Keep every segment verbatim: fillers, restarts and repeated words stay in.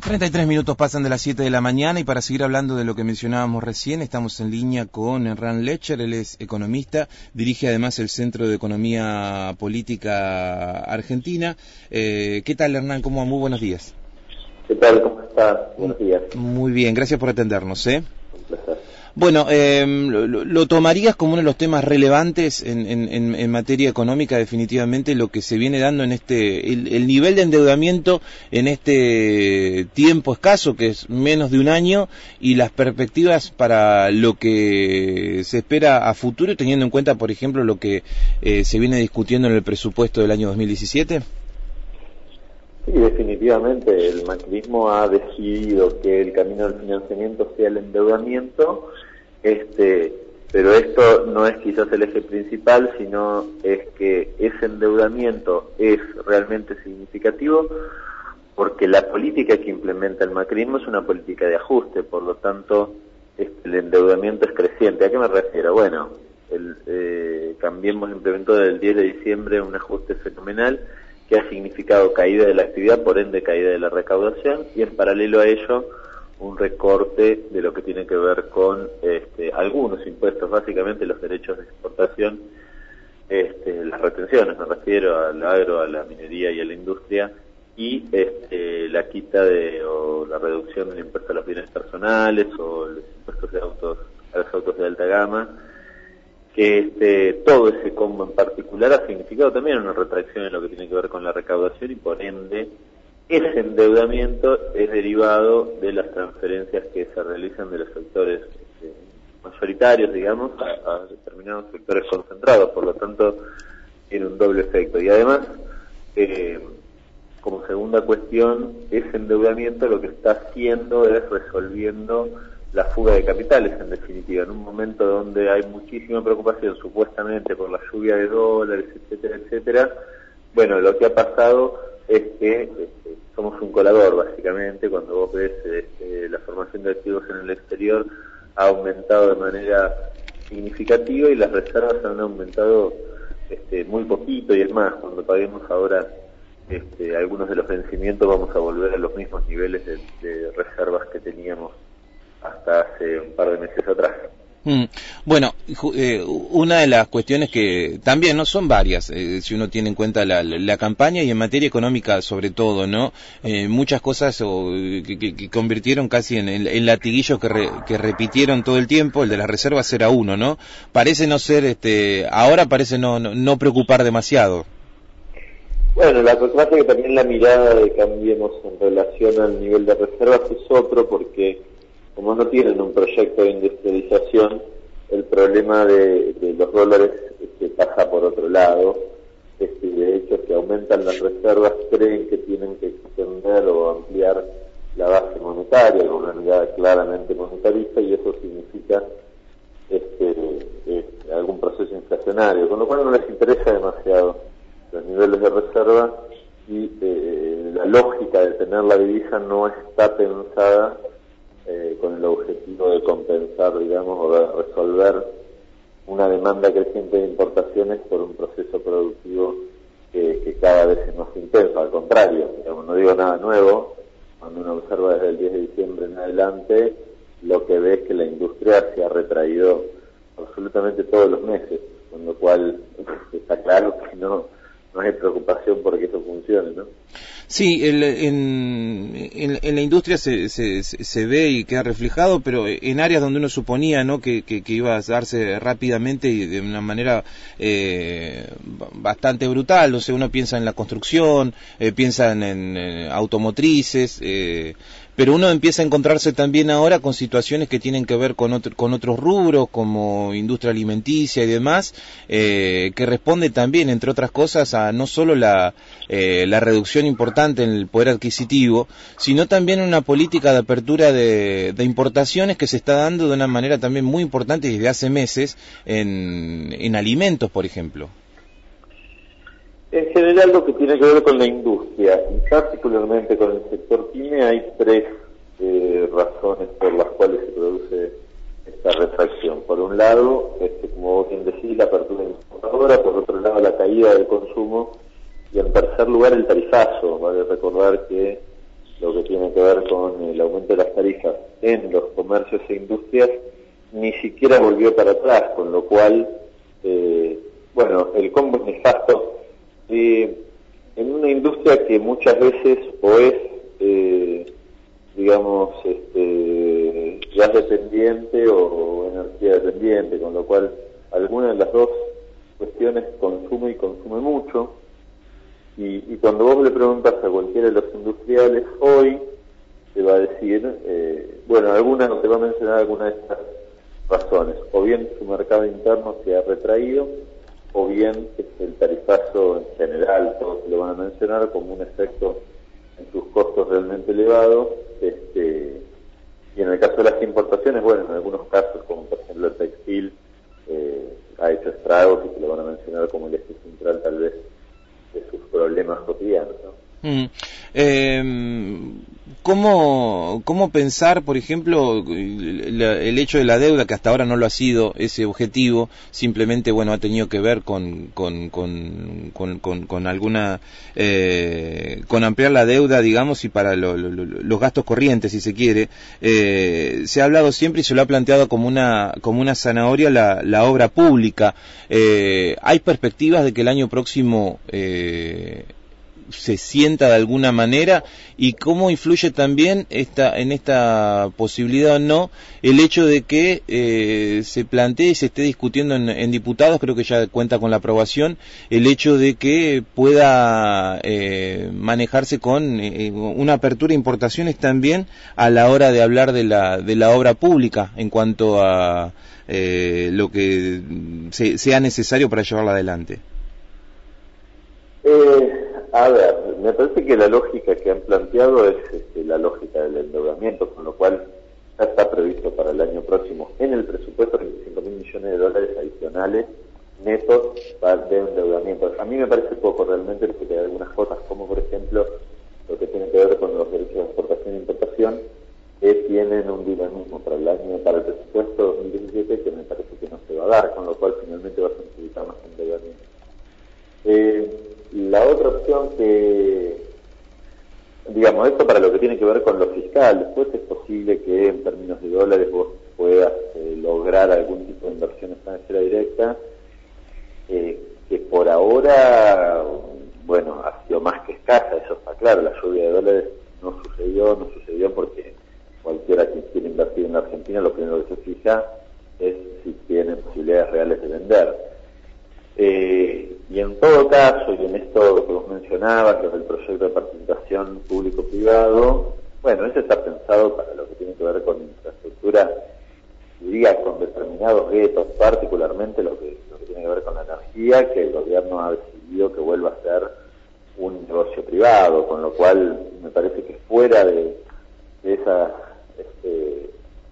treinta y tres minutos pasan de las siete de la mañana y para seguir hablando de lo que mencionábamos recién, estamos en línea con Hernán Lecher. Él es economista, dirige además el Centro de Economía Política Argentina. Eh, ¿Qué tal, Hernán? ¿Cómo va? Muy buenos días. ¿Qué tal? ¿Cómo estás? Buenos días. Muy bien, gracias por atendernos. ¿eh? Un placer. Bueno, eh, lo, lo tomarías como uno de los temas relevantes en, en, en materia económica, definitivamente, lo que se viene dando en este, el, el nivel de endeudamiento en este tiempo escaso, que es menos de un año, y las perspectivas para lo que se espera a futuro, teniendo en cuenta, por ejemplo, lo que eh, se viene discutiendo en el presupuesto del año dos mil diecisiete. Sí, definitivamente el macrismo ha decidido que el camino del financiamiento sea el endeudamiento, este, pero esto no es quizás el eje principal, sino es que ese endeudamiento es realmente significativo porque la política que implementa el macrismo es una política de ajuste, por lo tanto este, el endeudamiento es creciente. ¿A qué me refiero? Bueno, el, eh, Cambiemos implementó desde el diez de diciembre un ajuste fenomenal que ha significado caída de la actividad, por ende caída de la recaudación, y en paralelo a ello un recorte de lo que tiene que ver con este, algunos impuestos, básicamente los derechos de exportación, este, las retenciones, me refiero al agro, a la minería y a la industria, y este, la quita de o la reducción del impuesto a los bienes personales o los impuestos de autos, a los autos de alta gama, que este, todo ese combo en particular ha significado también una retracción en lo que tiene que ver con la recaudación y por ende ese endeudamiento es derivado de las transferencias que se realizan de los sectores este, mayoritarios, digamos, a, a determinados sectores concentrados, por lo tanto tiene un doble efecto. Y además, eh, como segunda cuestión, ese endeudamiento lo que está haciendo es resolviendo la fuga de capitales, en definitiva, en un momento donde hay muchísima preocupación supuestamente por la lluvia de dólares, etcétera, etcétera. Bueno, lo que ha pasado es que este, somos un colador, básicamente. Cuando vos ves este, la formación de activos en el exterior ha aumentado de manera significativa y las reservas han aumentado este, muy poquito, y es más, cuando paguemos ahora este, algunos de los vencimientos vamos a volver a los mismos niveles de, de reservas que teníamos hasta hace un par de meses atrás. Mm. Bueno, eh, una de las cuestiones que también no son varias, eh, si uno tiene en cuenta la, la, la campaña y en materia económica sobre todo, ¿no? Eh, muchas cosas o, que, que, que convirtieron casi en, en, en latiguillos que, re, que repitieron todo el tiempo. El de las reservas era uno, ¿no? Parece no ser, este, ahora parece no, no, no preocupar demasiado. Bueno, la cosa es que también la mirada de Cambiemos en relación al nivel de reservas es otro, porque como no tienen un proyecto de industrialización, el problema de, de los dólares este, pasa por otro lado. Este, de hecho, si aumentan las reservas, creen que tienen que extender o ampliar la base monetaria, con una mirada claramente monetarista, y eso significa este, este, algún proceso inflacionario, con lo cual no les interesa demasiado los niveles de reserva y eh, la lógica de tener la divisa no está pensada Eh, con el objetivo de compensar, digamos, o de resolver una demanda creciente de importaciones por un proceso productivo que, que cada vez es más intenso. Al contrario, digamos, no digo nada nuevo, cuando uno observa desde el diez de diciembre en adelante, lo que ve es que la industria se ha retraído absolutamente todos los meses, con lo cual está claro que no, no hay preocupación por que eso funcione, ¿no? Sí, el, en, en, en la industria se, se, se ve y queda reflejado, pero en áreas donde uno suponía, ¿no?, que, que, que iba a darse rápidamente y de una manera eh, bastante brutal. O sea, uno piensa en la construcción, eh, piensa en, en automotrices, eh, pero uno empieza a encontrarse también ahora con situaciones que tienen que ver con, otro, con otros rubros, como industria alimenticia y demás, eh, que responde también, entre otras cosas, a no solo la, eh, la reducción importante en el poder adquisitivo, sino también una política de apertura de, de importaciones que se está dando de una manera también muy importante desde hace meses en, en alimentos, por ejemplo. En general, lo que tiene que ver con la industria y particularmente con el sector pyme, hay tres eh, razones por las cuales se produce esta retracción. Por un lado, este, como vos bien decís, la apertura importadora; por otro lado, la caída del consumo; y en tercer lugar, el tarifazo. Vale recordar que lo que tiene que ver con el aumento de las tarifas en los comercios e industrias, ni siquiera volvió para atrás, con lo cual, eh, bueno, el combo es nefasto. Eh, en una industria que muchas veces o es, eh, digamos, este, gas dependiente o, o energía dependiente, con lo cual alguna de las dos cuestiones consume y consume mucho. Y, y cuando vos le preguntas a cualquiera de los industriales hoy, te va a decir, eh, bueno, alguna, te va a mencionar alguna de estas razones, o bien su mercado interno se ha retraído, o bien es el tarifazo en general, todos lo van a mencionar como un efecto en sus costos realmente elevados, este, y en el caso de las importaciones, bueno, en algunos casos, como por ejemplo el textil, eh, ha hecho estragos y se lo van a mencionar como el eje central tal vez de sus problemas cotidianos, ¿no? Mm. Eh, ¿cómo, ¿Cómo pensar, por ejemplo, la, el hecho de la deuda, que hasta ahora no lo ha sido ese objetivo, simplemente, bueno, ha tenido que ver con con con con, con, con alguna eh, con ampliar la deuda, digamos, y para lo, lo, los gastos corrientes, si se quiere, eh, se ha hablado siempre y se lo ha planteado como una como una zanahoria la, la obra pública. Eh, ¿hay perspectivas de que el año próximo eh, se sienta de alguna manera, y cómo influye también esta, en esta posibilidad o no el hecho de que eh, se plantee y se esté discutiendo en, en diputados, creo que ya cuenta con la aprobación, el hecho de que pueda eh, manejarse con eh, una apertura de importaciones también a la hora de hablar de la, de la obra pública en cuanto a eh, lo que se, sea necesario para llevarla adelante? Eh... A ver, me parece que la lógica que han planteado es este, la lógica del endeudamiento, con lo cual ya está previsto para el año próximo en el presupuesto veinticinco mil millones de dólares adicionales netos de endeudamiento. A mí me parece poco realmente, porque hay algunas cosas, como por ejemplo lo que tiene que ver con los derechos de exportación e importación, que tienen un dinamismo para el año, para el presupuesto dos mil diecisiete, que me parece que no se va a dar, con lo cual finalmente va a necesitar más endeudamiento. Eh, La otra opción que, digamos, esto para lo que tiene que ver con lo fiscal, después es posible que en términos de dólares vos puedas eh, lograr algún tipo de inversión extranjera directa, eh, que por ahora, bueno, ha sido más que escasa, eso está claro, la lluvia de dólares no sucedió, no sucedió porque cualquiera que quiera invertir en Argentina lo primero que se fija es si tiene posibilidades reales de vender. Eh, y en todo caso, y en esto que vos mencionabas, que es el proyecto de participación público-privado, bueno, ese está pensado para lo que tiene que ver con infraestructura, diría, con determinados guetos, particularmente lo que, lo que tiene que ver con la energía, que el gobierno ha decidido que vuelva a ser un negocio privado, con lo cual me parece que fuera de, de esa, este,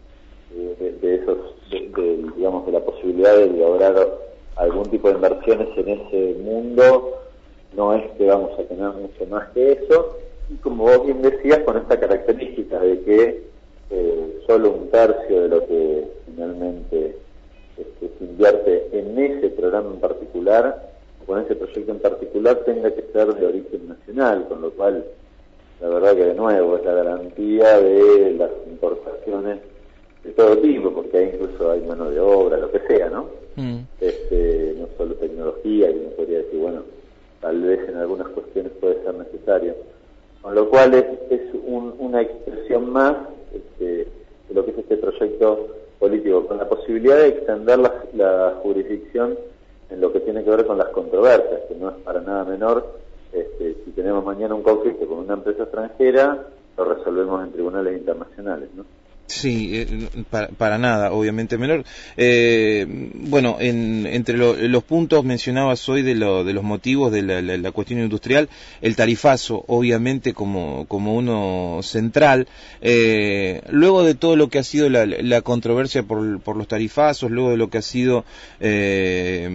de, de esos, de, de, digamos, de la posibilidad de lograr algún tipo de inversiones en ese mundo, no es que vamos a tener mucho más que eso, y como vos bien decías, con esta característica de que eh, solo un tercio de lo que finalmente este, se invierte en ese programa en particular, con ese proyecto en particular, tenga que ser de origen nacional, con lo cual la verdad que de nuevo es la garantía de las importaciones de todo tipo, porque ahí incluso hay mano de obra, lo que sea, ¿no? Mm. Este, no solo tecnología, y uno podría decir, bueno, tal vez en algunas cuestiones puede ser necesario. Con lo cual es, es un, una expresión más este, de lo que es este proyecto político, con la posibilidad de extender la, la jurisdicción en lo que tiene que ver con las controversias, que no es para nada menor. Este, si tenemos mañana un conflicto con una empresa extranjera, lo resolvemos en tribunales internacionales, ¿no? Sí, eh, para, para nada, obviamente menor. Eh, bueno, en, entre lo, los puntos mencionabas hoy de, lo, de los motivos de la, la, la cuestión industrial, el tarifazo, obviamente como, como uno central. Eh, luego de todo lo que ha sido la, la controversia por, por los tarifazos, luego de lo que ha sido eh,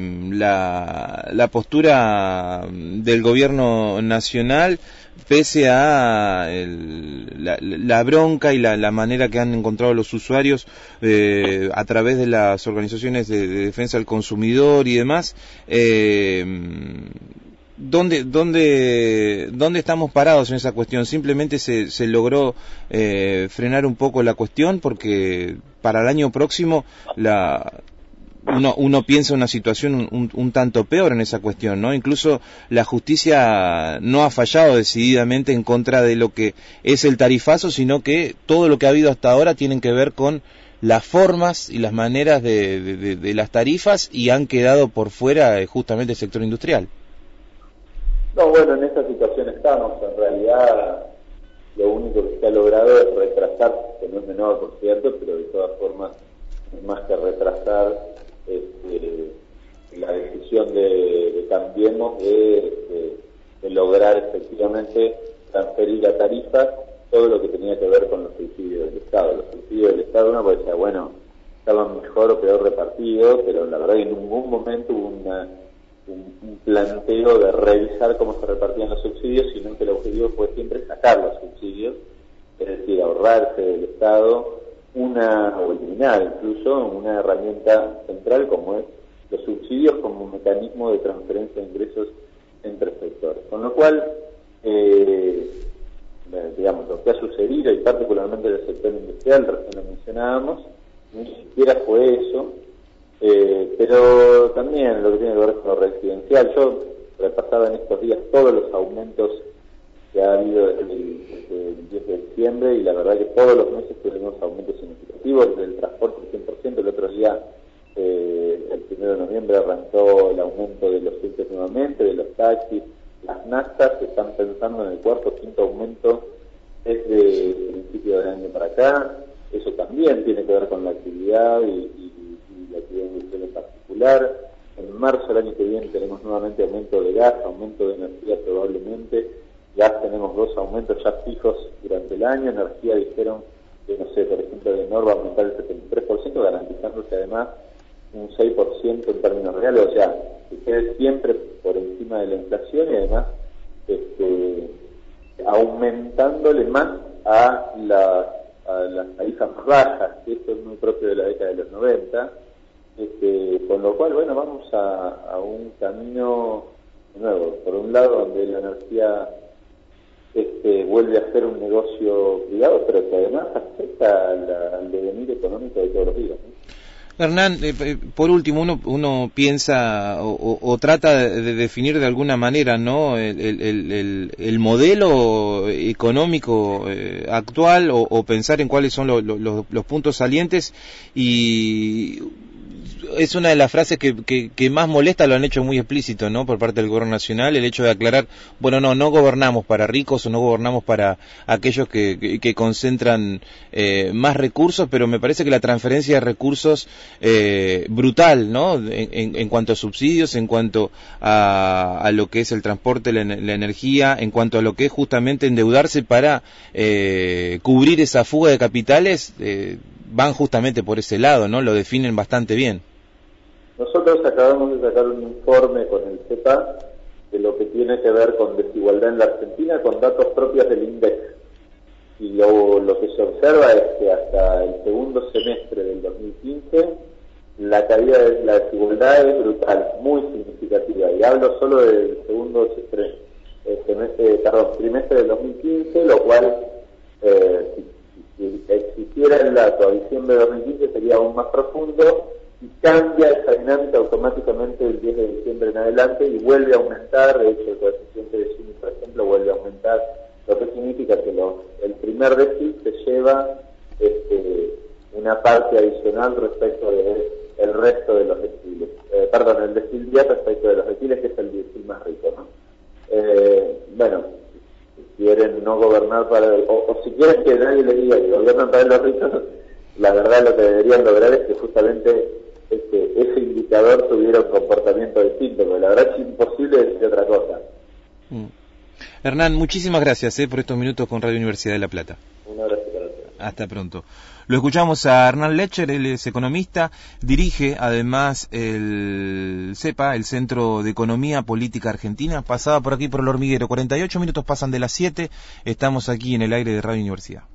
la, la postura del gobierno nacional, pese a el, la, la bronca y la, la manera que han encontrado los usuarios eh, a través de las organizaciones de, de defensa del consumidor y demás, eh, ¿Dónde, dónde, ¿Dónde estamos parados en esa cuestión? ¿Simplemente se, se logró eh, frenar un poco la cuestión? Porque para el año próximo la, uno, uno piensa una situación un, un, un tanto peor en esa cuestión, ¿no? Incluso la justicia no ha fallado decididamente en contra de lo que es el tarifazo, sino que todo lo que ha habido hasta ahora tiene que ver con las formas y las maneras de, de, de, de las tarifas, y han quedado por fuera justamente el sector industrial. No, bueno, en esta situación estamos. En realidad, lo único que se ha logrado es retrasar, que no es menor, por cierto, pero de todas formas, es más que retrasar este, la decisión de, de Cambiemos de, de, de lograr efectivamente transferir a tarifas todo lo que tenía que ver con los subsidios del Estado. Los subsidios del Estado, uno puede decir, bueno, estaban mejor o peor repartidos, pero la verdad que en ningún momento hubo una un planteo de revisar cómo se repartían los subsidios, sino que el objetivo fue siempre sacar los subsidios, es decir, ahorrarse del Estado una, o eliminar incluso, una herramienta central como es los subsidios como mecanismo de transferencia de ingresos entre sectores. Con lo cual, eh, digamos, lo que ha sucedido, y particularmente en el sector industrial, recién lo mencionábamos, ni siquiera fue eso. Eh, pero también lo que tiene que ver con lo residencial. Yo repasaba en estos días todos los aumentos que ha habido desde el, desde el diez de diciembre, y la verdad que todos los meses tuvimos aumentos significativos. Del transporte cien por ciento, el otro día, eh, el primero de noviembre, arrancó el aumento de los filtros nuevamente, de los taxis, las naftas, que están pensando en el cuarto o quinto aumento desde el principio del año para acá. Eso también tiene que ver con la actividad y, y la actividad industrial en particular. En marzo del año que viene tenemos nuevamente aumento de gas, aumento de energía probablemente. Gas tenemos dos aumentos ya fijos durante el año. Energía dijeron que, no sé, por ejemplo, de Nor va a aumentar el setenta y tres por ciento, garantizándose además un seis por ciento en términos reales, o sea, que quede siempre por encima de la inflación, y además este, aumentándole más a, la, a las tarifas más bajas, que esto es muy propio de la década de los noventa. Este, con lo cual, bueno, vamos a, a un camino nuevo. Por un lado, donde la energía este, vuelve a ser un negocio privado, pero que además afecta la, al devenir económico de todos los días, ¿no? Hernán, eh, por último, uno, uno piensa o, o, o trata de, de definir de alguna manera, ¿no?, el, el, el, el modelo económico eh, actual, o, o pensar en cuáles son lo, lo, los, los puntos salientes, y es una de las frases que, que, que más molesta, lo han hecho muy explícito, ¿no?, por parte del gobierno nacional, el hecho de aclarar, bueno, no, no gobernamos para ricos o no gobernamos para aquellos que, que, que concentran eh, más recursos, pero me parece que la transferencia de recursos eh, brutal, ¿no?, en, en, en cuanto a subsidios, en cuanto a, a lo que es el transporte, la, la energía, en cuanto a lo que es justamente endeudarse para eh, cubrir esa fuga de capitales, eh, van justamente por ese lado, ¿no?, lo definen bastante bien. Nosotros acabamos de sacar un informe con el CEPA de lo que tiene que ver con desigualdad en la Argentina, con datos propios del INDEC. Y lo, lo que se observa es que hasta el segundo semestre del dos mil quince la caída de la desigualdad es brutal, muy significativa. Y hablo solo del segundo semestre, perdón, trimestre del dos mil quince, lo cual, eh, si, si existiera el dato a diciembre de dos mil quince, sería aún más profundo. Y cambia esa dinámica automáticamente el diez de diciembre en adelante y vuelve a aumentar. De hecho, el coeficiente de Gini, por ejemplo, vuelve a aumentar, lo que significa que lo, el primer decil se lleva este, una parte adicional respecto de el resto de los deciles. Eh, perdón, el decil diez respecto de los deciles, que es el decil más rico, ¿no? Eh, bueno, si quieren no gobernar para... O, o si quieren que nadie les diga que gobiernan para los ricos, la verdad lo que deberían lograr es que justamente Este, ese indicador tuviera un comportamiento distinto, porque la verdad es imposible decir otra cosa. Mm. Hernán, muchísimas gracias eh, por estos minutos con Radio Universidad de La Plata. Un abrazo para usted. Hasta pronto. Lo escuchamos a Hernán Lecher, él es economista, dirige además el CEPA, el Centro de Economía Política Argentina. Pasaba por aquí por El Hormiguero, cuarenta y ocho minutos pasan de las siete, estamos aquí en el aire de Radio Universidad.